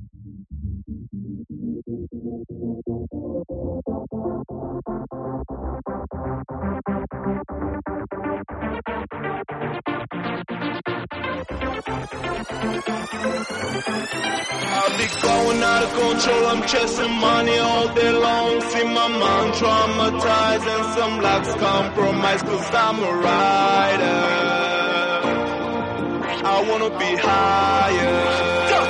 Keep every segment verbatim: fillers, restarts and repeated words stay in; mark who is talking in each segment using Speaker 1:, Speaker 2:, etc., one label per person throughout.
Speaker 1: I'll be going out of control, I'm chasing money all day long. See my mind traumatized and some lives compromised, cause I'm a rider. I wanna be higher.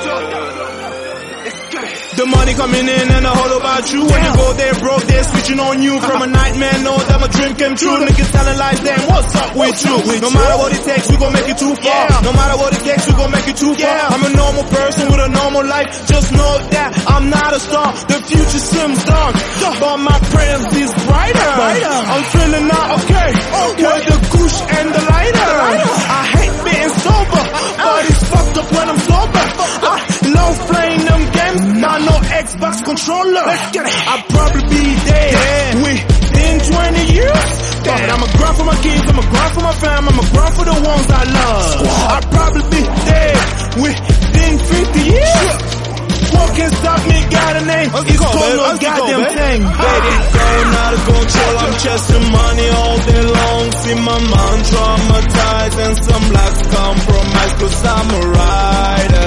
Speaker 1: The money coming in and a whole about you. When you go there broke, they're switching on you. From a nightmare, know that my dream came true. Niggas telling lies, damn, what's up with you? No matter what it takes, we gon' make it too far. No matter what it takes, we gon' make it too far. I'm a normal person with a normal life. Just know that I'm not a star. The future seems dark, but my presence is brighter. I'm feeling not okay with the goosh and the lighter. I hate being sober, but it's fucked up when I'm sober. I love playing them games, not no Xbox controller. I'll probably be dead within twenty years. But I'ma grind for my kids, I'ma grind for my fam, I'ma grind for the ones I love. I'll probably be dead within fifty years. What can stop me, got a name, it's called no goddamn thing. Baby, going out of control, I'm chasing money all day long. See my mind traumatized and some lives compromised, cause I'm a rider.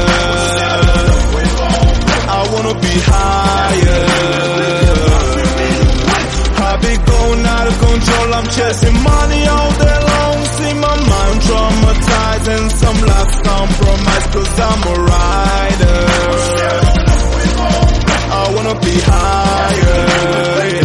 Speaker 1: I wanna be higher. I be going out of control, I'm chasing money all day long. See my mind traumatized and some lives compromised, cause I'm a rider. I wanna be higher.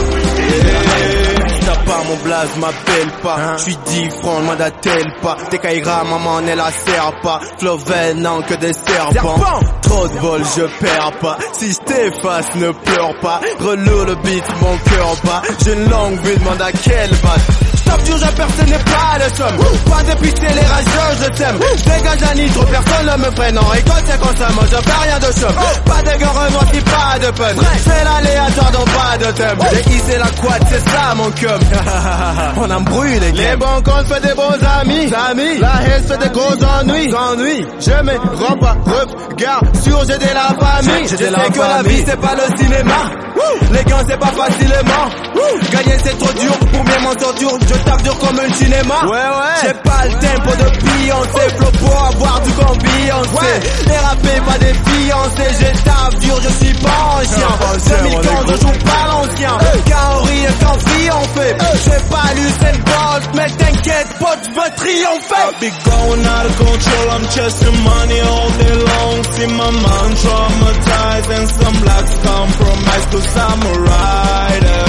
Speaker 1: T'as pas mon blaze, m'appelle pas. J'suis différent, loin d'attelle pas. T'es Kaira, maman ne la sert pas. Flow venant que des serpents. Trop de vol, je perds pas. Si je t'efface, ne pleure pas. Relou le beat, mon cœur bat. J'ai une longue vie, demande à quelle batte. Stop dur, je personne n'est pas de somme. Pas de pitié, les rageux, je t'aime. Dégage à nitro, personne ne me freine. En rigole, c'est comme ça, moi je fais rien de chum. Pas de gueule, moi si pas de pun. C'est l'aléatoire, donc pas de thème. J'ai hissé la quad, c'est ça mon cum. On embrouille les gars. Les bons comptes fait des bons amis. Amis. La haine fait des gros ennuis. Ennuis. Je me rends pas, regarde sur j'ai de la famille. Je sais que la vie c'est pas le cinéma. Les gars c'est pas facilement. Gagner c'est trop dur, pour bien m'en sortir je tape dur comme un cinéma. Ouais ouais. J'ai pas le tempo de Beyoncé. Flow pour avoir du comme Beyoncé. Dérapé pas des fiancés. J'ai tape dur, je suis pas ancien. deux mille quinze je joue pas l'ancien. Quand on rit et quand vie on fait. J'ai pas Usain Bolt, mais t'inquiète pote, je veux triompher. I be going out of control, I'm chasing money all day long. See my mind traumatized and some lives compromised, cause I'm a rider.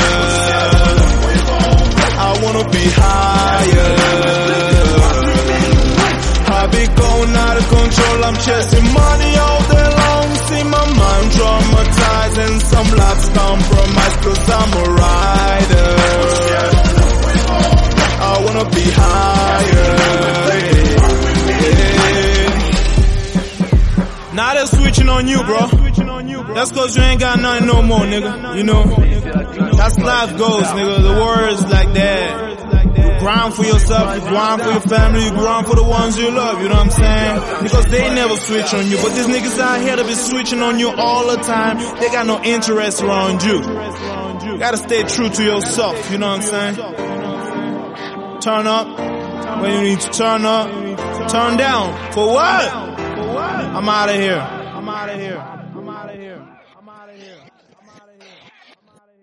Speaker 1: I wanna be higher. I be going out of control, I'm chasing money all day long. See my mind traumatized and some lives compromised, cause I'm a rider. I wanna be higher. Now they're switching on you, bro. That's cause you ain't got nothing no more, nigga. You know, that's life goes, nigga. The words like that. You grind for yourself, you grind for your family, you grind for the ones you love, you know what I'm saying? Because they never switch on you, but these niggas out here that be switching on you all the time, they got no interest around you. You gotta stay true to yourself, you know what I'm saying? Turn up when you need to turn up, turn down for what? I'm out of here. I'm out of here. I'm out of here. I'm out of here. I'm out of here.